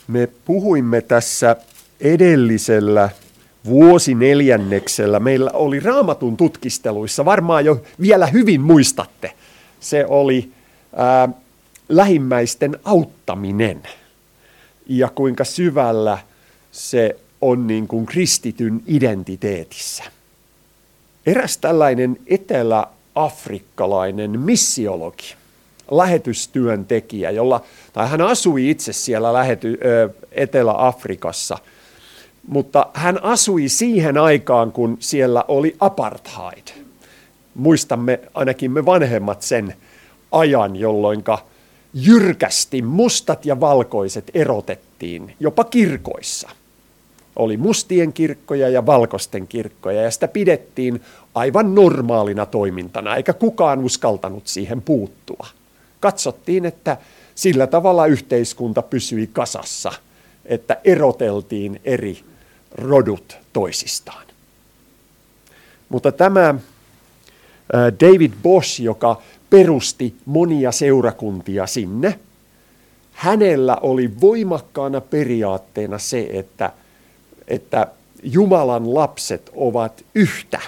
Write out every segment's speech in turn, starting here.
Me puhuimme tässä edellisellä vuosineljänneksellä. Meillä oli Raamatun tutkisteluissa, varmaan jo vielä hyvin muistatte, se oli lähimmäisten auttaminen ja kuinka syvällä se on niin kuin kristityn identiteetissä. Eräs tällainen eteläafrikkalainen missiologi, lähetystyöntekijä, hän asui itse siellä Etelä-Afrikassa, mutta hän asui siihen aikaan, kun siellä oli apartheid. Muistamme ainakin me vanhemmat sen ajan, jolloin jyrkästi mustat ja valkoiset erotettiin jopa kirkoissa. Oli mustien kirkkoja ja valkoisten kirkkoja, ja sitä pidettiin aivan normaalina toimintana, eikä kukaan uskaltanut siihen puuttua. Katsottiin, että sillä tavalla yhteiskunta pysyi kasassa, että eroteltiin eri rodut toisistaan. Mutta tämä David Bosch, joka perusti monia seurakuntia sinne, hänellä oli voimakkaana periaatteena se, että Jumalan lapset ovat yhtä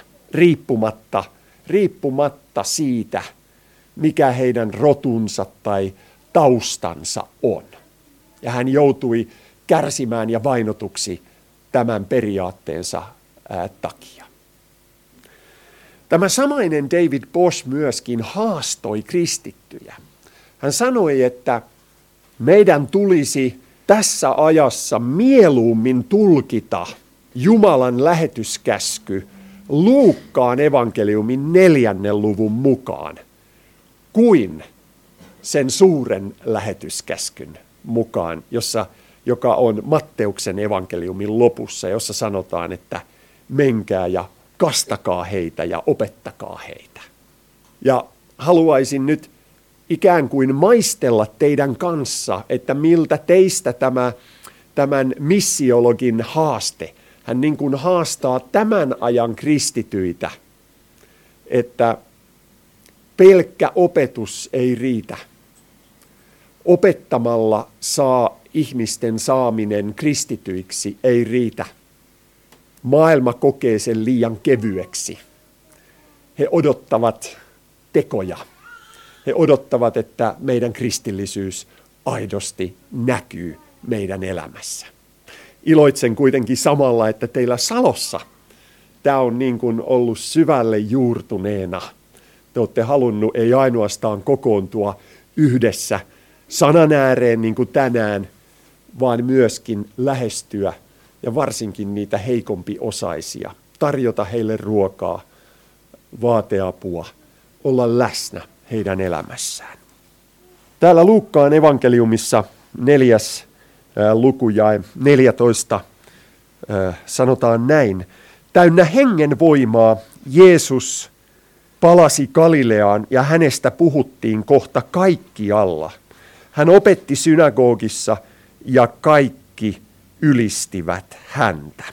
riippumatta siitä, mikä heidän rotunsa tai taustansa on. Ja hän joutui kärsimään ja vainotuksi tämän periaatteensa takia. Tämä samainen David Bosch myöskin haastoi kristittyjä. Hän sanoi, että meidän tulisi tässä ajassa mieluummin tulkita Jumalan lähetyskäsky Luukkaan evankeliumin 4. luvun mukaan kuin sen suuren lähetyskäskyn mukaan, joka on Matteuksen evankeliumin lopussa, jossa sanotaan, että menkää ja kastakaa heitä ja opettakaa heitä. Ja haluaisin nyt ikään kuin maistella teidän kanssa, että miltä teistä tämän missiologin haaste, hän niin kuin haastaa tämän ajan kristityitä, että pelkkä opetus ei riitä. Opettamalla ihmisten saaminen kristityiksi ei riitä. Maailma kokee sen liian kevyeksi. He odottavat tekoja. He odottavat, että meidän kristillisyys aidosti näkyy meidän elämässä. Iloitsen kuitenkin samalla, että teillä Salossa tämä on niin kuin ollut syvälle juurtuneena. Te olette halunnut ei ainoastaan kokoontua yhdessä sanan ääreen niin kuin tänään, vaan myöskin lähestyä ja varsinkin niitä heikompiosaisia, tarjota heille ruokaa, vaateapua, olla läsnä heidän elämässään. Täällä Luukkaan evankeliumissa 4. luku jae 14 sanotaan näin. Täynnä hengen voimaa Jeesus palasi Galileaan ja hänestä puhuttiin kohta kaikkialla. Hän opetti synagogissa ja kaikki ylistivät häntä.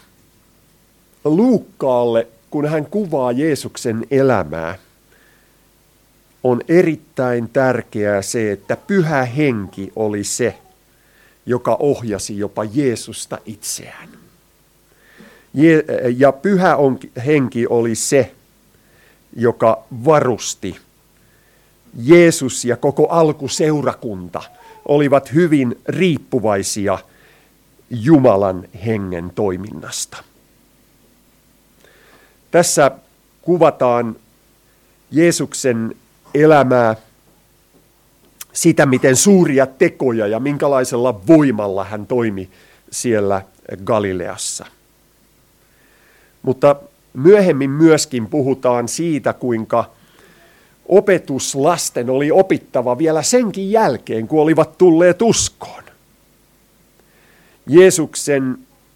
Luukkaalle, kun hän kuvaa Jeesuksen elämää, on erittäin tärkeää se, että Pyhä Henki oli se, joka ohjasi jopa Jeesusta itseään. Ja Pyhä Henki oli se, joka varusti. Jeesus ja koko alkuseurakunta olivat hyvin riippuvaisia Jumalan hengen toiminnasta. Tässä kuvataan Jeesuksen elämää, sitä miten suuria tekoja ja minkälaisella voimalla hän toimi siellä Galileassa. Mutta myöhemmin myöskin puhutaan siitä, kuinka opetuslasten oli opittava vielä senkin jälkeen, kun olivat tulleet uskoon. Jeesuksen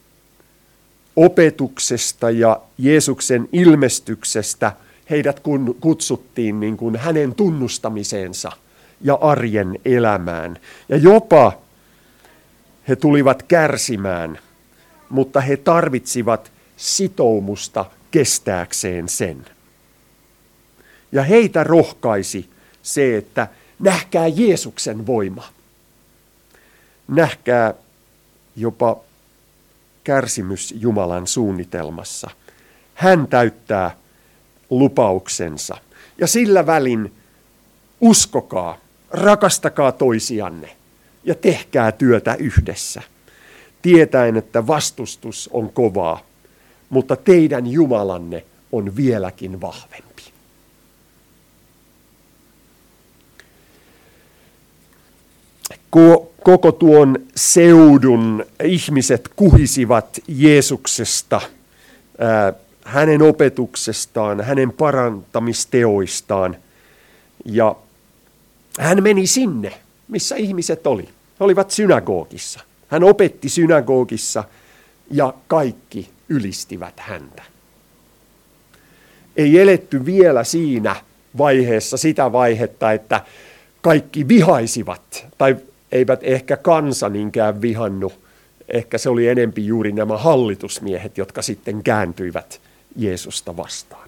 opetuksesta ja Jeesuksen ilmestyksestä heidät kutsuttiin niin kuin hänen tunnustamiseensa ja arjen elämään. Ja jopa he tulivat kärsimään, mutta he tarvitsivat sitoumusta kestääkseen sen. Ja heitä rohkaisi se, että nähkää Jeesuksen voima. Nähkää jopa kärsimys Jumalan suunnitelmassa. Hän täyttää lupauksensa. Ja sillä välin uskokaa, rakastakaa toisianne ja tehkää työtä yhdessä. Tietäen, että vastustus on kovaa, mutta teidän Jumalanne on vieläkin vahvempi. Koko tuon seudun ihmiset kuhisivat Jeesuksesta, hänen opetuksestaan, hänen parantamisteoistaan. Ja hän meni sinne, missä ihmiset oli. He olivat synagogissa. Hän opetti synagogissa ja kaikki ylistivät häntä. Ei eletty vielä siinä vaiheessa sitä vaihetta, että kaikki vihaisivat, tai eivät ehkä kansa niinkään vihannut. Ehkä se oli enempi juuri nämä hallitusmiehet, jotka sitten kääntyivät Jeesusta vastaan.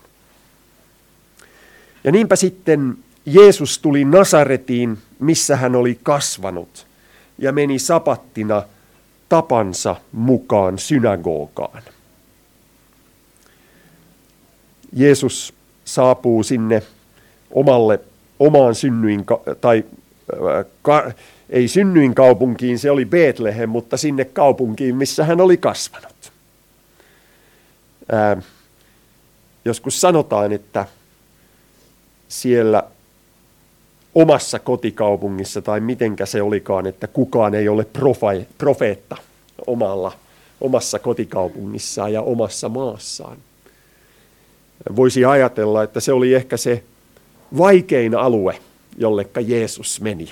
Ja niinpä sitten Jeesus tuli Nasaretiin, missä hän oli kasvanut, ja meni sapattina tapansa mukaan synagogaan. Jeesus saapuu sinne omaan ei synnyinkaupunkiin, se oli Betlehem, mutta sinne kaupunkiin, missä hän oli kasvanut. Joskus sanotaan, että siellä omassa kotikaupungissa, tai mitenkä se olikaan, että kukaan ei ole profeetta omassa kotikaupungissaan ja omassa maassaan. Voisi ajatella, että se oli ehkä se vaikein alue, jollekka Jeesus meni.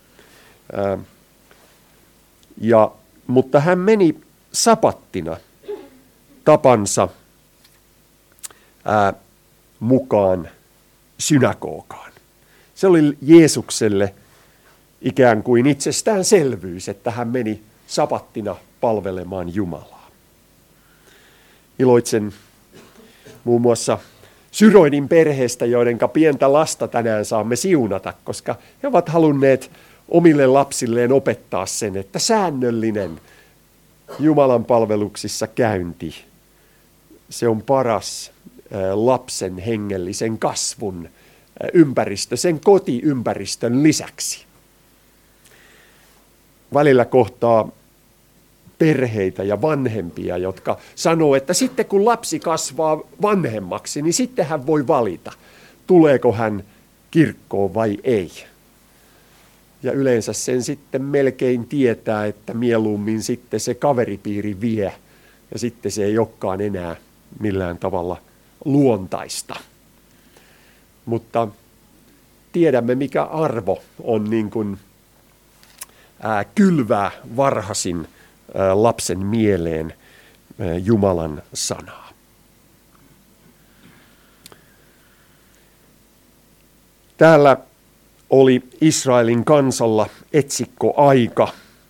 Mutta hän meni sapattina tapansa mukaan synagogaan. Se oli Jeesukselle ikään kuin itsestäänselvyys, että hän meni sapattina palvelemaan Jumalaa. Iloitsen muun muassa Syroidin perheestä, joidenka pientä lasta tänään saamme siunata, koska he ovat halunneet omille lapsilleen opettaa sen, että säännöllinen Jumalan palveluksissa käynti, se on paras lapsen hengellisen kasvun ympäristö, sen kotiympäristön lisäksi. Välillä kohtaa perheitä ja vanhempia, jotka sanoo, että sitten kun lapsi kasvaa vanhemmaksi, niin sitten hän voi valita, tuleeko hän kirkkoon vai ei. Ja yleensä sen sitten melkein tietää, että mieluummin sitten se kaveripiiri vie ja sitten se ei olekaan enää millään tavalla luontaista. Mutta tiedämme, mikä arvo on niin kuin kylvää varhaisin lapsen mieleen Jumalan sanaa. Täällä oli Israelin kansalla etsikkoaika,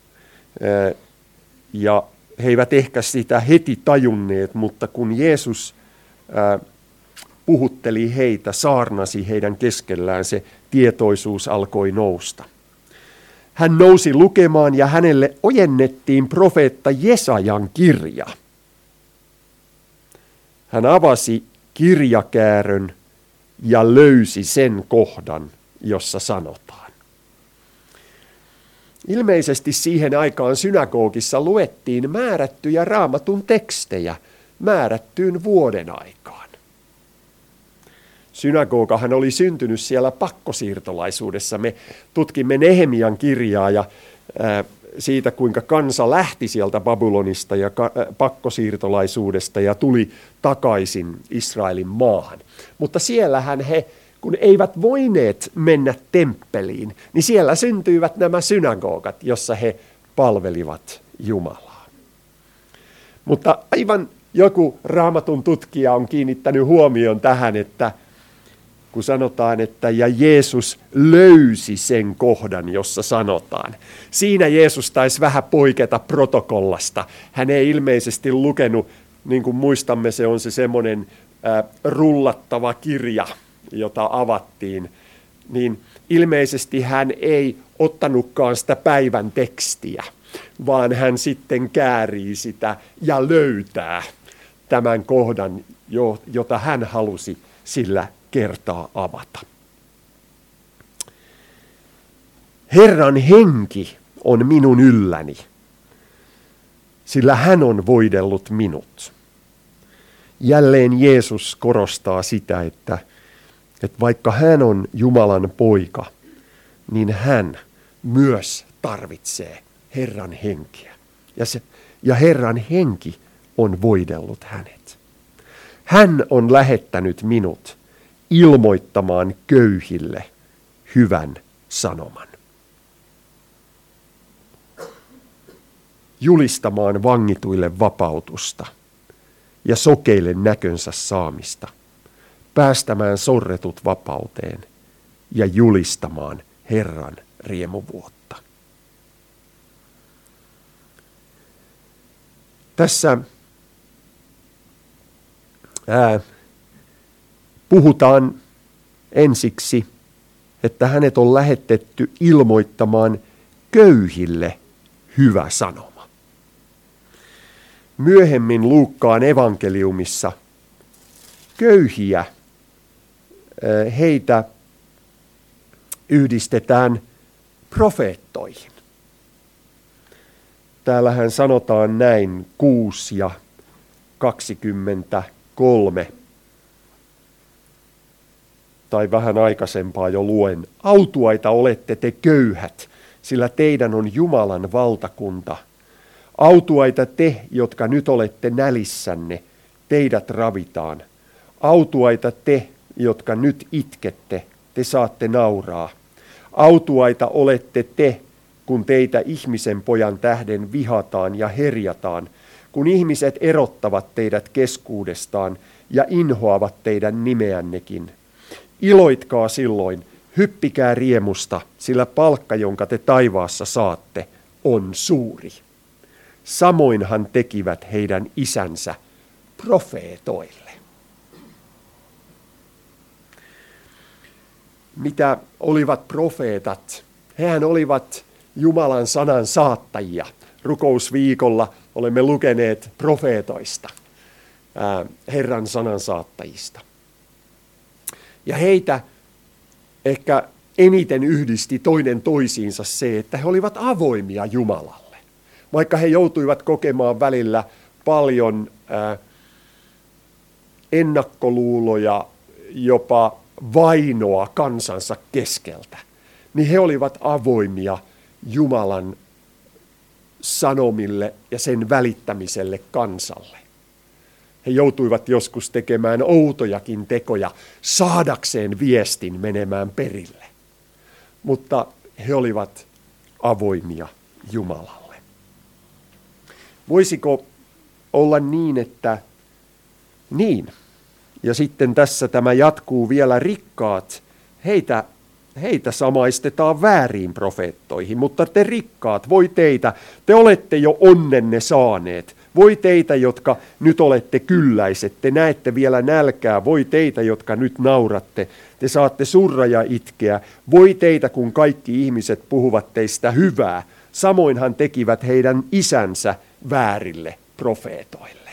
ja he eivät ehkä sitä heti tajunneet, mutta kun Jeesus puhutteli heitä, saarnasi heidän keskellään, se tietoisuus alkoi nousta. Hän nousi lukemaan ja hänelle ojennettiin profeetta Jesajan kirja. Hän avasi kirjakäärön ja löysi sen kohdan, jossa sanotaan. Ilmeisesti siihen aikaan synagogissa luettiin määrättyjä Raamatun tekstejä määrättyyn vuoden aikaan. Synagogahan oli syntynyt siellä pakkosiirtolaisuudessa. Me tutkimme Nehemian kirjaa ja siitä, kuinka kansa lähti sieltä Babylonista ja pakkosiirtolaisuudesta ja tuli takaisin Israelin maahan. Mutta siellähän he, kun eivät voineet mennä temppeliin, niin siellä syntyivät nämä synagogat, jossa he palvelivat Jumalaa. Mutta aivan joku Raamatun tutkija on kiinnittänyt huomion tähän, että kun sanotaan, että ja Jeesus löysi sen kohdan, jossa sanotaan. Siinä Jeesus taisi vähän poiketa protokollasta. Hän ei ilmeisesti lukenut, niin kuin muistamme, se on se semmoinen rullattava kirja, jota avattiin. Niin ilmeisesti hän ei ottanutkaan sitä päivän tekstiä, vaan hän sitten käärii sitä ja löytää tämän kohdan, jota hän halusi sillä kertaa avata. Herran henki on minun ylläni, sillä hän on voidellut minut. Jälleen Jeesus korostaa sitä, että vaikka hän on Jumalan poika, niin hän myös tarvitsee Herran henkeä. Ja Herran henki on voidellut hänet. Hän on lähettänyt minut ilmoittamaan köyhille hyvän sanoman. Julistamaan vangituille vapautusta ja sokeille näkönsä saamista, päästämään sorretut vapauteen ja julistamaan Herran riemuvuotta. Tässä puhutaan ensiksi, että hänet on lähetetty ilmoittamaan köyhille hyvä sanoma. Myöhemmin Luukkaan evankeliumissa köyhiä, heitä yhdistetään profeettoihin. Täällähän sanotaan näin 6 ja 23, tai vähän aikaisempaa jo luen. Autuaita olette te köyhät, sillä teidän on Jumalan valtakunta. Autuaita te, jotka nyt olette nälissänne, teidät ravitaan. Autuaita te, jotka nyt itkette, te saatte nauraa. Autuaita olette te, kun teitä ihmisen pojan tähden vihataan ja herjataan, kun ihmiset erottavat teidät keskuudestaan ja inhoavat teidän nimeännekin. Iloitkaa silloin, hyppikää riemusta, sillä palkka, jonka te taivaassa saatte, on suuri. Samoinhan tekivät heidän isänsä profeetoille. Mitä olivat profeetat? Hehän olivat Jumalan sanan saattajia. Rukousviikolla olemme lukeneet profeetoista, Herran sanan saattajista. Ja heitä ehkä eniten yhdisti toinen toisiinsa se, että he olivat avoimia Jumalalle. Vaikka he joutuivat kokemaan välillä paljon ennakkoluuloja, jopa vainoa kansansa keskeltä, niin he olivat avoimia Jumalan sanomille ja sen välittämiselle kansalle. He joutuivat joskus tekemään outojakin tekoja saadakseen viestin menemään perille. Mutta he olivat avoimia Jumalalle. Voisiko olla niin, että niin. Ja sitten tässä tämä jatkuu vielä rikkaat. Heitä samaistetaan vääriin profeettoihin, mutta te rikkaat, voi teitä, te olette jo onnenne saaneet. Voi teitä, jotka nyt olette kylläiset, te näette vielä nälkää. Voi teitä, jotka nyt nauratte, te saatte surra ja itkeä. Voi teitä, kun kaikki ihmiset puhuvat teistä hyvää. Samoinhan tekivät heidän isänsä väärille profeetoille.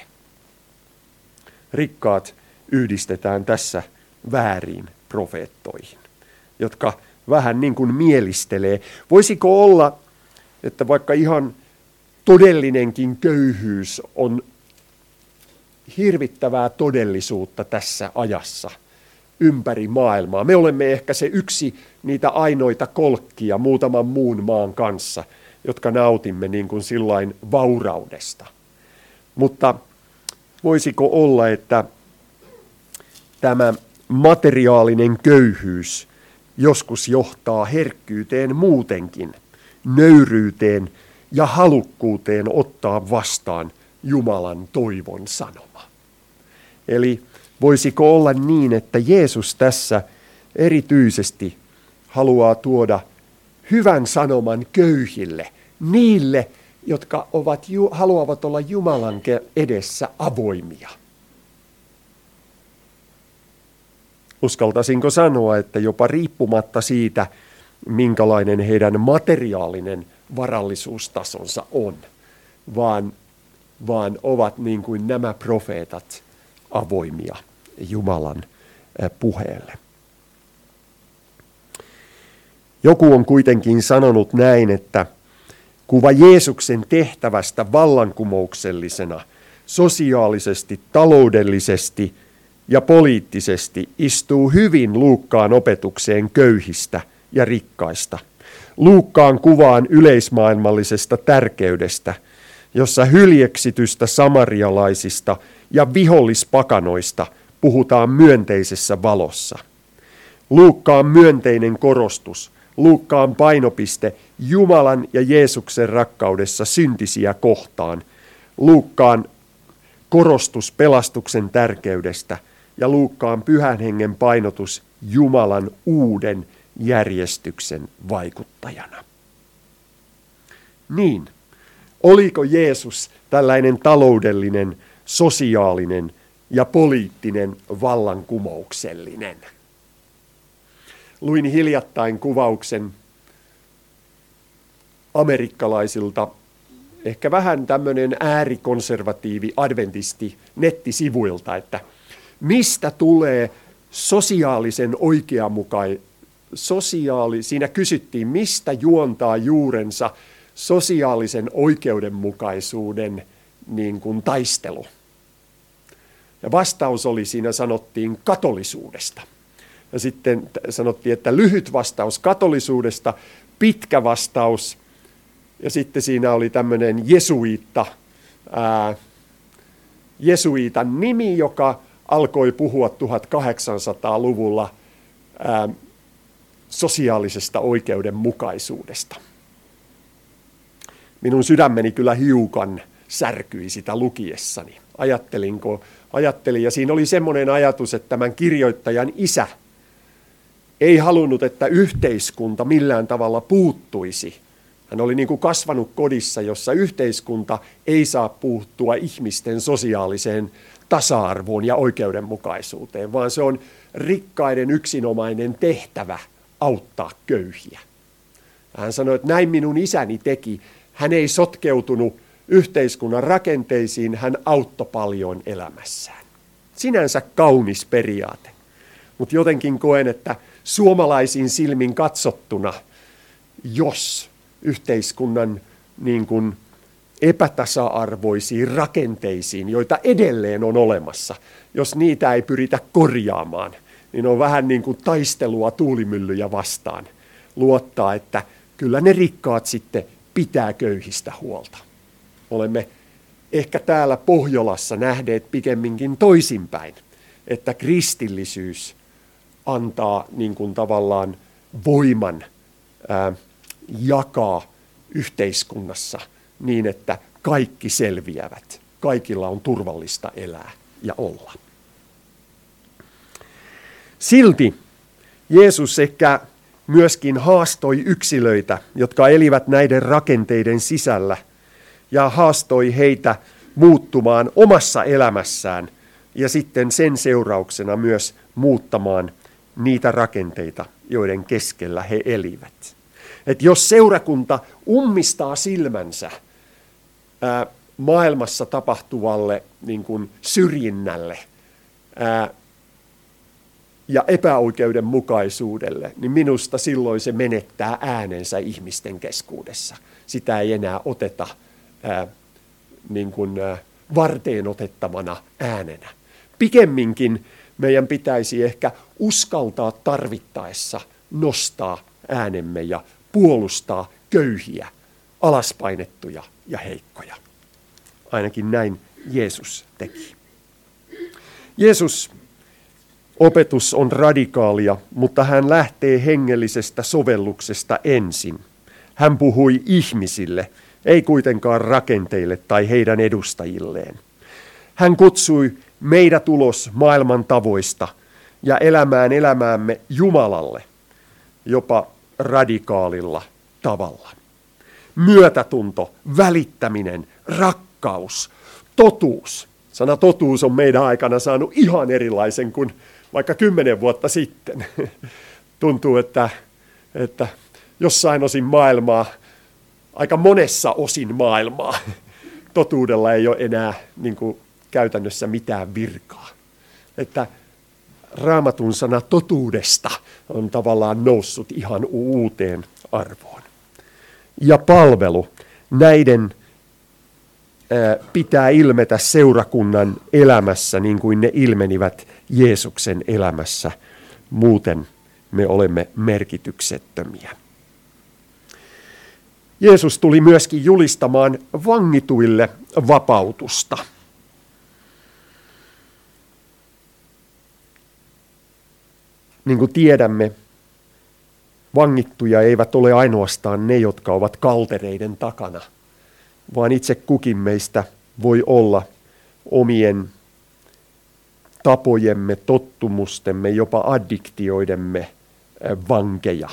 Rikkaat yhdistetään tässä vääriin profeettoihin, jotka vähän niin kuin mielistelee. Voisiko olla, että vaikka ihan todellinenkin köyhyys on hirvittävää todellisuutta tässä ajassa ympäri maailmaa. Me olemme ehkä se yksi niitä ainoita kolkkia muutaman muun maan kanssa, jotka nautimme niin kuin sillain vauraudesta. Mutta voisiko olla, että tämä materiaalinen köyhyys joskus johtaa herkkyyteen muutenkin, nöyryyteen ja halukkuuteen ottaa vastaan Jumalan toivon sanoma. Eli voisiko olla niin, että Jeesus tässä erityisesti haluaa tuoda hyvän sanoman köyhille, niille, jotka haluavat olla Jumalan edessä avoimia. Uskaltaisinko sanoa, että jopa riippumatta siitä, minkälainen heidän materiaalinen varallisuustasonsa on, vaan ovat niin kuin nämä profeetat avoimia Jumalan puheelle. Joku on kuitenkin sanonut näin, että kuva Jeesuksen tehtävästä vallankumouksellisena, sosiaalisesti, taloudellisesti ja poliittisesti istuu hyvin Luukkaan opetukseen köyhistä ja rikkaista. Luukkaan kuvaan yleismaailmallisesta tärkeydestä, jossa hyljeksitystä samarialaisista ja vihollispakanoista puhutaan myönteisessä valossa. Luukkaan myönteinen korostus, Luukkaan painopiste Jumalan ja Jeesuksen rakkaudessa syntisiä kohtaan, Luukkaan korostus pelastuksen tärkeydestä ja Luukkaan pyhän hengen painotus Jumalan uuden järjestyksen vaikuttajana. Niin, oliko Jeesus tällainen taloudellinen, sosiaalinen ja poliittinen vallankumouksellinen? Luin hiljattain kuvauksen amerikkalaisilta, ehkä vähän tämmöinen äärikonservatiivi adventisti nettisivuilta, että mistä tulee siinä kysyttiin, mistä juontaa juurensa sosiaalisen oikeudenmukaisuuden niin kuin taistelu. Ja vastaus oli, siinä sanottiin katolisuudesta. Ja sitten sanottiin, että lyhyt vastaus katolisuudesta, pitkä vastaus, ja sitten siinä oli tämmöinen jesuiitan nimi, joka alkoi puhua 1800-luvulla sosiaalisesta oikeudenmukaisuudesta. Minun sydämeni kyllä hiukan särkyi sitä lukiessani. Ajattelin, ja siinä oli semmoinen ajatus, että tämän kirjoittajan isä ei halunnut, että yhteiskunta millään tavalla puuttuisi. Hän oli niin kuin kasvanut kodissa, jossa yhteiskunta ei saa puuttua ihmisten sosiaaliseen tasa-arvoon ja oikeudenmukaisuuteen, vaan se on rikkaiden yksinomainen tehtävä auttaa köyhiä. Hän sanoi, että näin minun isäni teki. Hän ei sotkeutunut yhteiskunnan rakenteisiin, hän auttoi paljon elämässään. Sinänsä kaunis periaate, mutta jotenkin koen, että suomalaisin silmin katsottuna, jos yhteiskunnan niin kuin epätasa-arvoisiin rakenteisiin, joita edelleen on olemassa, jos niitä ei pyritä korjaamaan, niin on vähän niin kuin taistelua tuulimyllyjä vastaan. Luottaa, että kyllä ne rikkaat sitten pitää köyhistä huolta. Olemme ehkä täällä Pohjolassa nähneet pikemminkin toisinpäin, että kristillisyys antaa niin kuin tavallaan voiman jakaa yhteiskunnassa niin, että kaikki selviävät. Kaikilla on turvallista elää ja olla. Silti Jeesus ehkä myöskin haastoi yksilöitä, jotka elivät näiden rakenteiden sisällä, ja haastoi heitä muuttumaan omassa elämässään ja sitten sen seurauksena myös muuttamaan niitä rakenteita, joiden keskellä he elivät. Et jos seurakunta ummistaa silmänsä maailmassa tapahtuvalle niin kuin syrjinnälle ja epäoikeudenmukaisuudelle, niin minusta silloin se menettää äänensä ihmisten keskuudessa. Sitä ei enää oteta niin kuin varteen otettavana äänenä. Pikemminkin meidän pitäisi ehkä uskaltaa tarvittaessa nostaa äänemme ja puolustaa köyhiä, alaspainettuja ja heikkoja. Ainakin näin Jeesus teki. Jeesus opetus on radikaalia, mutta hän lähtee hengellisestä sovelluksesta ensin. Hän puhui ihmisille, ei kuitenkaan rakenteille tai heidän edustajilleen. Hän kutsui meidät ulos maailman tavoista ja elämään elämäämme Jumalalle, jopa radikaalilla tavalla. Myötätunto, välittäminen, rakkaus, totuus. Sana totuus on meidän aikana saanut ihan erilaisen kuin vaikka 10 vuotta sitten. Tuntuu, että jossain osin maailmaa aika monessa osin maailmaa totuudella ei ole enää niin kuin käytännössä mitään virkaa. Että Raamatun sana totuudesta on tavallaan noussut ihan uuteen arvoon. Ja palvelu, näiden pitää ilmetä seurakunnan elämässä niin kuin ne ilmenivät Jeesuksen elämässä. Muuten me olemme merkityksettömiä. Jeesus tuli myöskin julistamaan vangituille vapautusta. Niin kuin tiedämme, vangittuja eivät ole ainoastaan ne, jotka ovat kaltereiden takana, vaan itse kukin meistä voi olla omien tapojemme, tottumustemme, jopa addiktioidemme vankeja.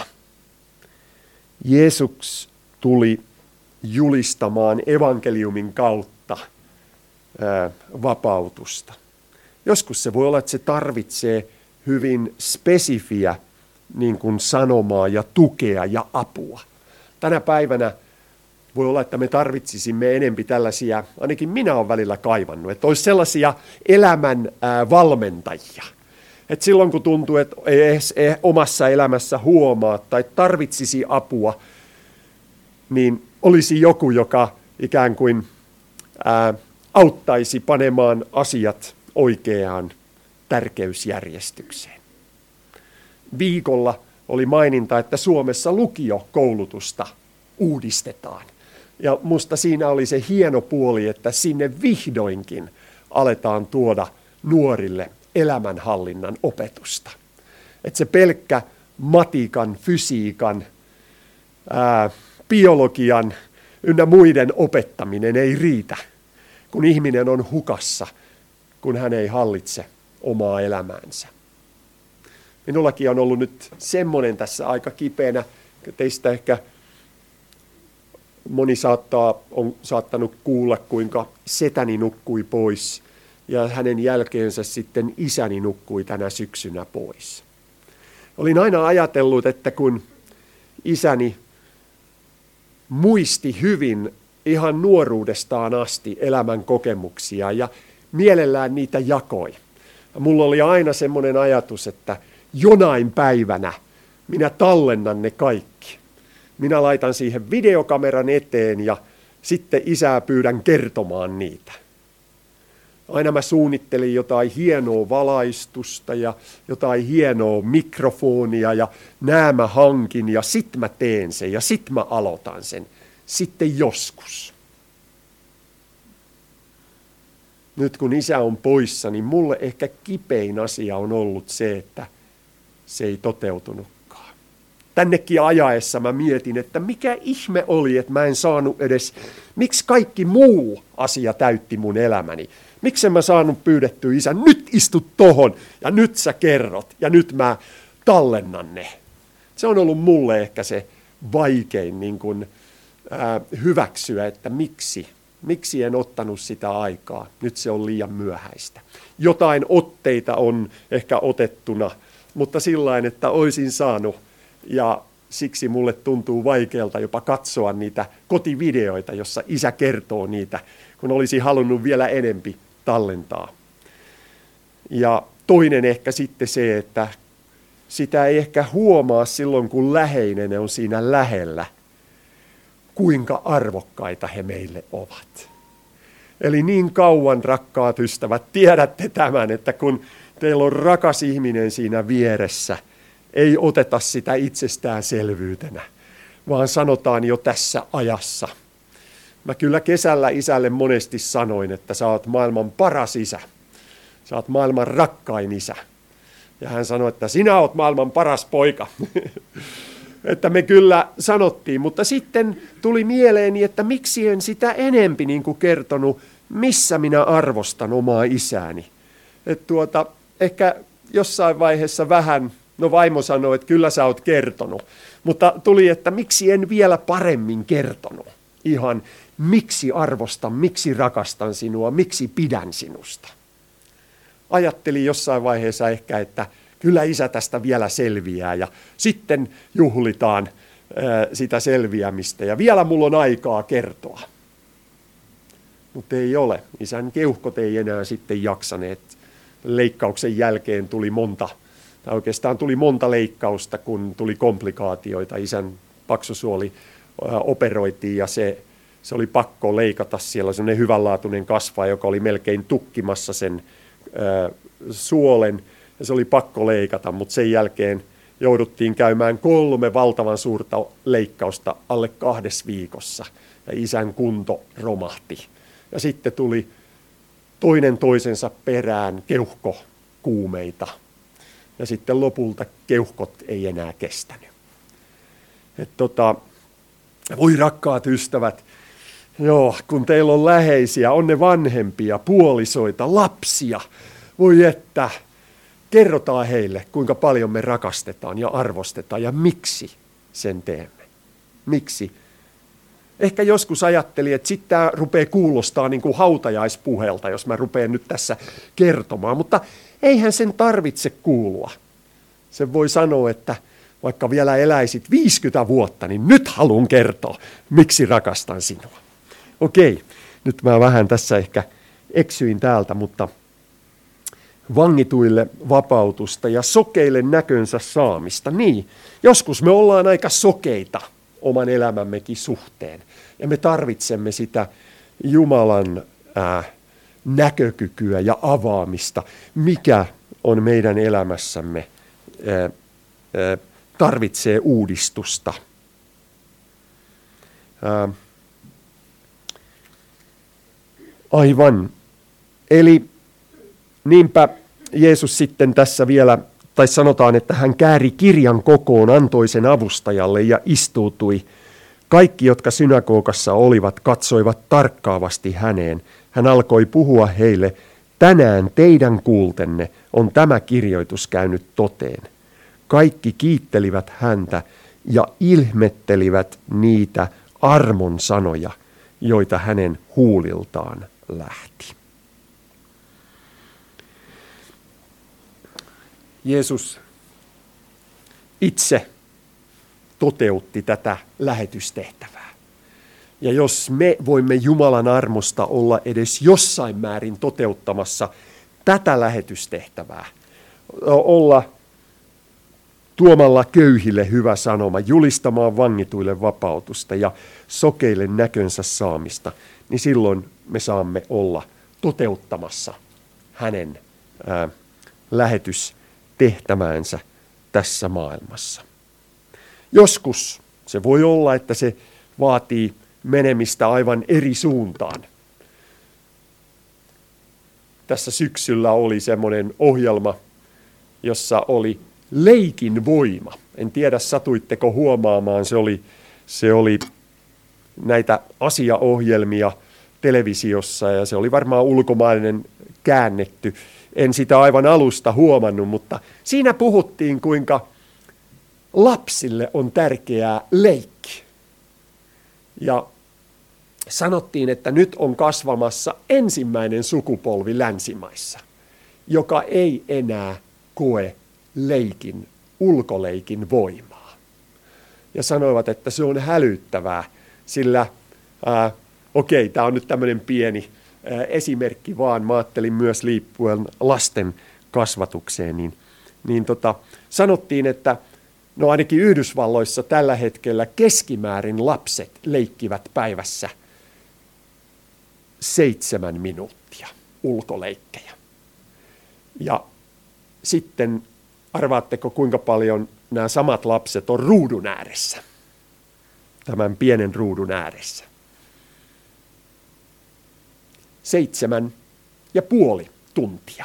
Jeesus tuli julistamaan evankeliumin kautta vapautusta. Joskus se voi olla, että se tarvitsee hyvin spesifiä niin kuin sanomaa ja tukea ja apua. Tänä päivänä voi olla, että me tarvitsisimme enempi tällaisia, ainakin minä olen välillä kaivannut, että olisi sellaisia elämän valmentajia. Että silloin kun tuntuu, että ei edes omassa elämässä huomaa tai tarvitsisi apua, niin olisi joku, joka ikään kuin auttaisi panemaan asiat oikeaan tärkeysjärjestykseen. Viikolla oli maininta, että Suomessa lukiokoulutusta uudistetaan. Ja musta siinä oli se hieno puoli, että sinne vihdoinkin aletaan tuoda nuorille elämänhallinnan opetusta. Että se pelkkä matikan, fysiikan, biologian ynnä muiden opettaminen ei riitä, kun ihminen on hukassa, kun hän ei hallitse omaa elämäänsä. Minullakin on ollut nyt semmoinen tässä aika kipeänä, teistä ehkä moni on saattanut kuulla, kuinka setäni nukkui pois ja hänen jälkeensä sitten isäni nukkui tänä syksynä pois. Olin aina ajatellut, että kun isäni muisti hyvin ihan nuoruudestaan asti elämän kokemuksia ja mielellään niitä jakoi. Mulla oli aina semmoinen ajatus, että jonain päivänä minä tallennan ne kaikki. Minä laitan siihen videokameran eteen ja sitten isää pyydän kertomaan niitä. Aina mä suunnittelin jotain hienoa valaistusta ja jotain hienoa mikrofonia ja nää mä hankin ja sit mä teen sen ja sit mä aloitan sen. Sitten joskus. Nyt kun isä on poissa, niin mulle ehkä kipein asia on ollut se, että se ei toteutunutkaan. Tännekin ajaessa mä mietin, että mikä ihme oli, että mä en saanut edes, miksi kaikki muu asia täytti mun elämäni. Miksi en mä saanut pyydettyä isän, nyt istut tohon ja nyt sä kerrot ja nyt mä tallennan ne. Se on ollut mulle ehkä se vaikein niin kuin, hyväksyä, että miksi en ottanut sitä aikaa. Nyt se on liian myöhäistä. Jotain otteita on ehkä otettuna, mutta sillain, että olisin saanut. Ja siksi mulle tuntuu vaikealta jopa katsoa niitä kotivideoita, jossa isä kertoo niitä, kun olisi halunnut vielä enempi tallentaa. Ja toinen ehkä sitten se, että sitä ei ehkä huomaa silloin, kun läheinen on siinä lähellä, kuinka arvokkaita he meille ovat. Eli niin kauan, rakkaat ystävät, tiedätte tämän, että kun teillä on rakas ihminen siinä vieressä, ei oteta sitä itsestäänselvyytenä, vaan sanotaan jo tässä ajassa. Mä kyllä kesällä isälle monesti sanoin, että sä oot maailman paras isä. Sä oot maailman rakkain isä. Ja hän sanoi, että sinä oot maailman paras poika. Että me kyllä sanottiin, mutta sitten tuli mieleeni, että miksi en sitä enempi niin kuin kertonut, missä minä arvostan omaa isääni. Että ehkä jossain vaiheessa vähän, no vaimo sanoi, että kyllä sä oot kertonut, mutta tuli, että miksi en vielä paremmin kertonut. Ihan miksi arvostan, miksi rakastan sinua, miksi pidän sinusta. Ajattelin jossain vaiheessa ehkä, että kyllä isä tästä vielä selviää ja sitten juhlitaan sitä selviämistä ja vielä mulla on aikaa kertoa. Mutta ei ole. Isän keuhkot ei enää sitten jaksaneet. Leikkauksen jälkeen tuli monta leikkausta, kun tuli komplikaatioita. Isän paksusuoli operoitiin ja se oli pakko leikata. Siellä oli sellainen hyvänlaatuinen kasva, joka oli melkein tukkimassa sen suolen. Ja se oli pakko leikata, mutta sen jälkeen jouduttiin käymään 3 valtavan suurta leikkausta alle 2 viikossa. Ja isän kunto romahti. Ja sitten tuli toinen toisensa perään keuhkokuumeita. Ja sitten lopulta keuhkot ei enää kestänyt. Voi rakkaat ystävät, kun teillä on läheisiä, on ne vanhempia, puolisoita, lapsia. Voi että, kerrotaan heille, kuinka paljon me rakastetaan ja arvostetaan ja miksi sen teemme. Miksi? Ehkä joskus ajattelin, että sitten tämä rupeaa kuulostaa niin kuin hautajaispuheelta, jos mä rupean nyt tässä kertomaan, mutta eihän sen tarvitse kuulua. Se voi sanoa, että vaikka vielä eläisit 50 vuotta, niin nyt haluan kertoa, miksi rakastan sinua. Okei, nyt mä vähän tässä ehkä eksyin täältä, mutta vangituille vapautusta ja sokeille näkönsä saamista. Niin, joskus me ollaan aika sokeita oman elämämmekin suhteen. Ja me tarvitsemme sitä Jumalan näkökykyä ja avaamista, mikä on meidän elämässämme, tarvitsee uudistusta. Aivan. Eli niinpä Jeesus sitten tässä vielä, tai sanotaan, että hän kääri kirjan kokoon, antoi sen avustajalle ja istuutui. Kaikki, jotka synagogassa olivat, katsoivat tarkkaavasti häneen. Hän alkoi puhua heille, tänään teidän kuultenne on tämä kirjoitus käynyt toteen. Kaikki kiittelivät häntä ja ihmettelivät niitä armon sanoja, joita hänen huuliltaan lähti. Jeesus itse toteutti tätä lähetystehtävää. Ja jos me voimme Jumalan armosta olla edes jossain määrin toteuttamassa tätä lähetystehtävää, olla tuomalla köyhille hyvä sanoma, julistamaan vangituille vapautusta ja sokeille näkönsä saamista, niin silloin me saamme olla toteuttamassa hänen lähetystehtäväänsä tässä maailmassa. Joskus se voi olla, että se vaatii menemistä aivan eri suuntaan. Tässä syksyllä oli semmoinen ohjelma, jossa oli leikin voima. En tiedä, satuitteko huomaamaan, se oli näitä asiaohjelmia televisiossa ja se oli varmaan ulkomainen käännetty. En sitä aivan alusta huomannut, mutta siinä puhuttiin, kuinka lapsille on tärkeää leikki. Ja sanottiin, että nyt on kasvamassa ensimmäinen sukupolvi länsimaissa, joka ei enää koe ulkoleikin voimaa. Ja sanoivat, että se on hälyttävää, sillä tämä on nyt tämmöinen pieni esimerkki vaan, mä ajattelin myös liippuen lasten kasvatukseen, sanottiin, että ainakin Yhdysvalloissa tällä hetkellä keskimäärin lapset leikkivät päivässä 7 minuuttia ulkoleikkejä. Ja sitten arvaatteko, kuinka paljon nämä samat lapset on ruudun ääressä, tämän pienen ruudun ääressä? 7,5 tuntia.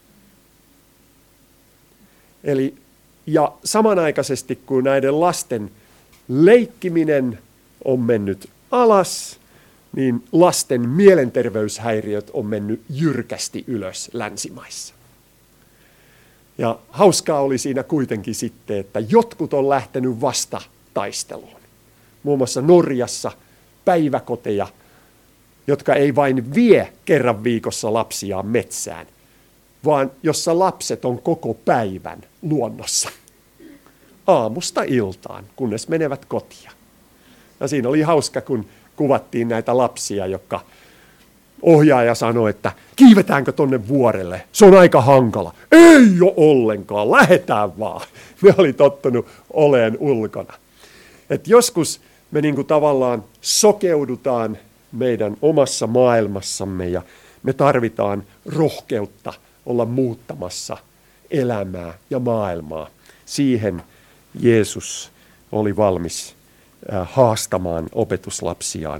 Ja samanaikaisesti, kun näiden lasten leikkiminen on mennyt alas, niin lasten mielenterveyshäiriöt on mennyt jyrkästi ylös länsimaissa. Ja hauskaa oli siinä kuitenkin sitten, että jotkut on lähtenyt vasta taisteluun. Muun muassa Norjassa päiväkoteja, jotka ei vain vie kerran viikossa lapsiaan metsään, vaan jossa lapset on koko päivän luonnossa. aamusta iltaan, kunnes menevät kotia. Ja siinä oli hauska, kun kuvattiin näitä lapsia, jotka ohjaaja sanoi, että kiivetäänkö tonne vuorelle? Se on aika hankala. Ei ole ollenkaan, lähdetään vaan. Ne oli tottunut oleen ulkona. Et joskus me niinku tavallaan sokeudutaan meidän omassa maailmassamme ja me tarvitaan rohkeutta olla muuttamassa elämää ja maailmaa. Siihen Jeesus oli valmis haastamaan opetuslapsiaan,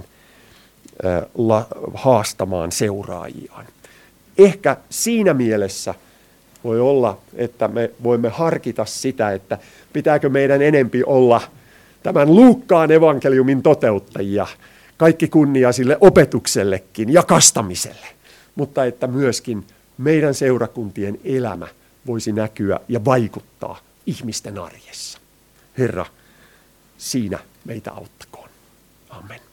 haastamaan seuraajiaan. Ehkä siinä mielessä voi olla, että me voimme harkita sitä, että pitääkö meidän enempi olla tämän Luukkaan evankeliumin toteuttajia, kaikki kunnia sille opetuksellekin ja kastamiselle, mutta että myöskin meidän seurakuntien elämä voisi näkyä ja vaikuttaa ihmisten arjessa. Herra, siinä meitä auttakoon. Amen.